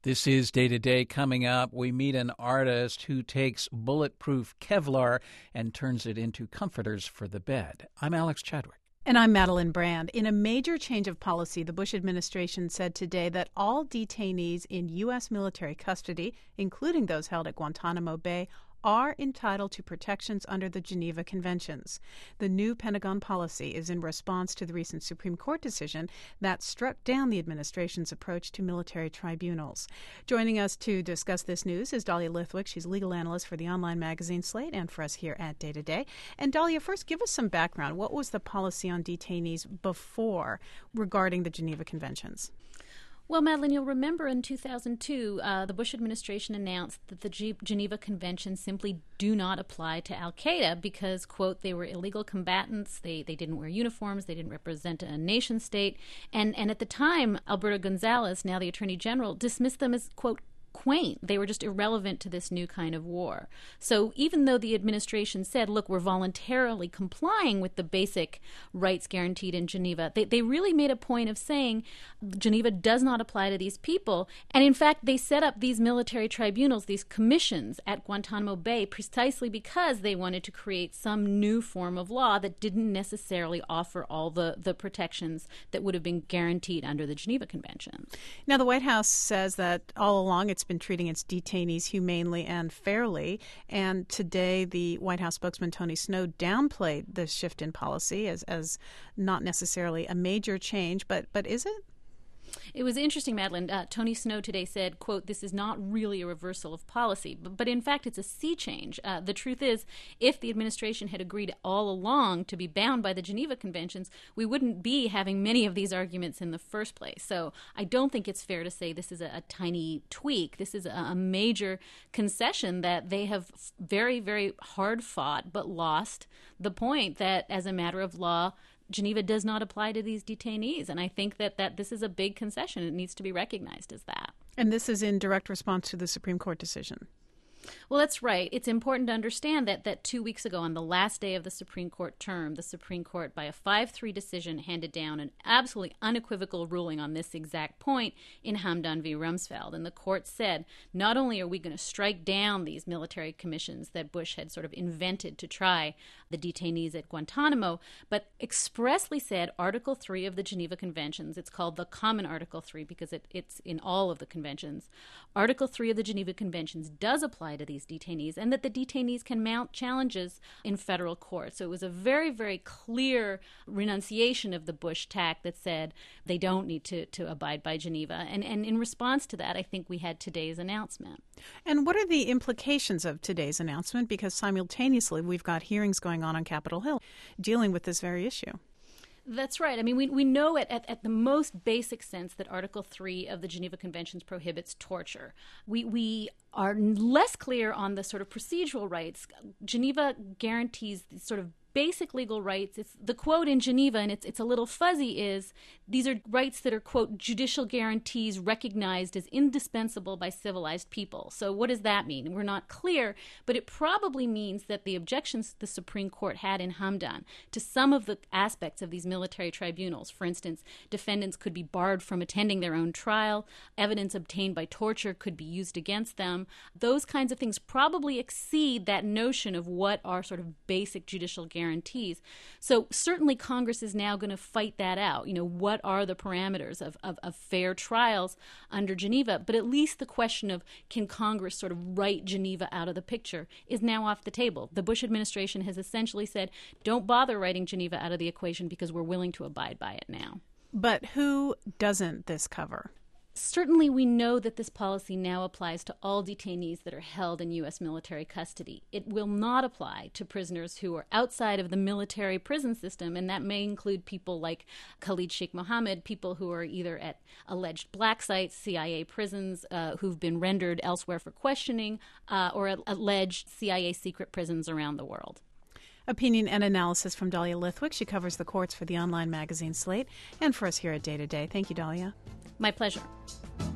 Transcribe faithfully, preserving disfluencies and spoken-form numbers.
This is Day to Day. Coming up, we meet an artist who takes bulletproof Kevlar and turns it into comforters for the bed. I'm Alex Chadwick. And I'm Madeline Brand. In a major change of policy, the Bush administration said today that all detainees in U S military custody, including those held at Guantanamo Bay, are entitled to protections under the Geneva Conventions. The new Pentagon policy is in response to the recent Supreme Court decision that struck down the administration's approach to military tribunals. Joining us to discuss this news is Dahlia Lithwick. She's legal analyst for the online magazine Slate and for us here at Day to Day. And Dahlia, first give us some background. What was the policy on detainees before regarding the Geneva Conventions? Well, Madeline, you'll remember in two thousand two, uh, the Bush administration announced that the G- Geneva Conventions simply do not apply to al-Qaeda because, quote, they were illegal combatants, they, they didn't wear uniforms, they didn't represent a nation state, and, and at the time, Alberto Gonzales, now the Attorney General, dismissed them as, quote, quaint. They were just irrelevant to this new kind of war. So even though the administration said, look, we're voluntarily complying with the basic rights guaranteed in Geneva, they, they really made a point of saying Geneva does not apply to these people. And in fact, they set up these military tribunals, these commissions at Guantanamo Bay precisely because they wanted to create some new form of law that didn't necessarily offer all the, the protections that would have been guaranteed under the Geneva Convention. Now, the White House says that all along it's been treating its detainees humanely and fairly. And today, the White House spokesman Tony Snow downplayed the shift in policy as, as not necessarily a major change. But but is it? It was interesting, Madeline. Uh, Tony Snow today said, quote, this is not really a reversal of policy, but, but in fact, it's a sea change. Uh, the truth is, if the administration had agreed all along to be bound by the Geneva Conventions, we wouldn't be having many of these arguments in the first place. So I don't think it's fair to say this is a, a tiny tweak. This is a, a major concession that they have very, very hard fought, but lost the point that as a matter of law, Geneva does not apply to these detainees. And I think that, that this is a big concession. It needs to be recognized as that. And this is in direct response to the Supreme Court decision. Well, that's right. It's important to understand that that two weeks ago, on the last day of the Supreme Court term, the Supreme Court, by a five three decision, handed down an absolutely unequivocal ruling on this exact point in Hamdan v. Rumsfeld. And the court said, not only are we going to strike down these military commissions that Bush had sort of invented to try the detainees at Guantanamo, but expressly said Article three of the Geneva Conventions, it's called the Common Article three because it, it's in all of the conventions, Article three of the Geneva Conventions does apply to these detainees, and that the detainees can mount challenges in federal court. So it was a very, very clear renunciation of the Bush tack that said they don't need to, to abide by Geneva. And, and in response to that, I think we had today's announcement. And what are the implications of today's announcement? Because simultaneously, we've got hearings going on on Capitol Hill dealing with this very issue. That's right. I mean, we we know at, at, at the most basic sense that Article three of the Geneva Conventions prohibits torture. We we are less clear on the sort of procedural rights. Geneva guarantees the sort of basic legal rights. It's the quote in Geneva, and it's it's a little fuzzy, is these are rights that are, quote, judicial guarantees recognized as indispensable by civilized people. So what does that mean? We're not clear, but it probably means that the objections the Supreme Court had in Hamdan to some of the aspects of these military tribunals, for instance, defendants could be barred from attending their own trial, evidence obtained by torture could be used against them. Those kinds of things probably exceed that notion of what are sort of basic judicial guarantees. So certainly Congress is now going to fight that out. You know, what are the parameters of, of, of fair trials under Geneva? But at least the question of can Congress sort of write Geneva out of the picture is now off the table. The Bush administration has essentially said, don't bother writing Geneva out of the equation because we're willing to abide by it now. But who doesn't this cover? Certainly, we know that this policy now applies to all detainees that are held in U S military custody. It will not apply to prisoners who are outside of the military prison system, and that may include people like Khalid Sheikh Mohammed, people who are either at alleged black sites, C I A prisons, uh, who've been rendered elsewhere for questioning, uh, or at alleged C I A secret prisons around the world. Opinion and analysis from Dahlia Lithwick. She covers the courts for the online magazine Slate and for us here at Day to Day. Thank you, Dahlia. My pleasure.